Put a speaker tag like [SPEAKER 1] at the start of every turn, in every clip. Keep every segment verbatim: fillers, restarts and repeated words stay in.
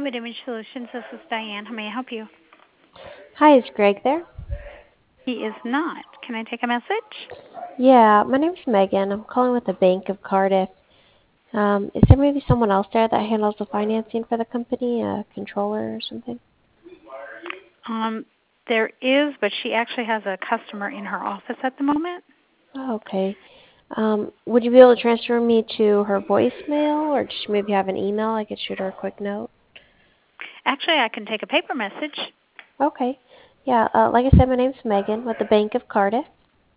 [SPEAKER 1] Summit Image Solutions. This is Diane. How may I help you?
[SPEAKER 2] Hi, is Greg there?
[SPEAKER 1] He is not. Can I take a message?
[SPEAKER 2] Yeah, my name's Megan. I'm calling with the Bank of Cardiff. Um, is there maybe someone else there that handles the financing for the company, a controller or something?
[SPEAKER 1] Um, there is, but she actually has a customer in her office at the moment.
[SPEAKER 2] Oh, okay. Um, would you be able to transfer me to her voicemail, or does she maybe have an email? I could shoot her a quick note.
[SPEAKER 1] Actually, I can take a paper message.
[SPEAKER 2] Okay. Yeah, uh, like I said, my name's Megan with the Bank of Cardiff,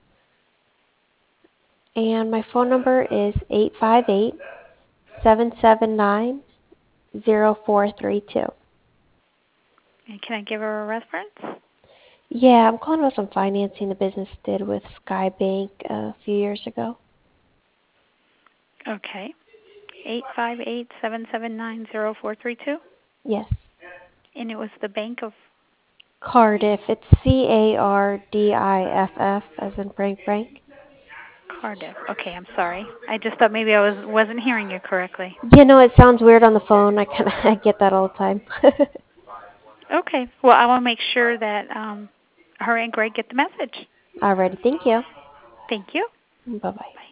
[SPEAKER 2] and my phone number is eight five eight, seven seven nine, zero four three two.
[SPEAKER 1] And can I give her a reference?
[SPEAKER 2] Yeah, I'm calling about some financing the business did with Skybank a few years ago.
[SPEAKER 1] Okay. Eight five eight seven seven nine zero four three two.
[SPEAKER 2] Yes.
[SPEAKER 1] And it was the Bank of
[SPEAKER 2] Cardiff. It's C A R D I F F as in Frank Frank.
[SPEAKER 1] Cardiff. Okay, I'm sorry. I just thought maybe I was wasn't hearing you correctly.
[SPEAKER 2] You know, it sounds weird on the phone. I kind of I get that all the time.
[SPEAKER 1] Okay. Well, I want to make sure that um, her and Greg get the message.
[SPEAKER 2] Alrighty, thank you.
[SPEAKER 1] Thank you.
[SPEAKER 2] Bye bye.
[SPEAKER 1] Bye.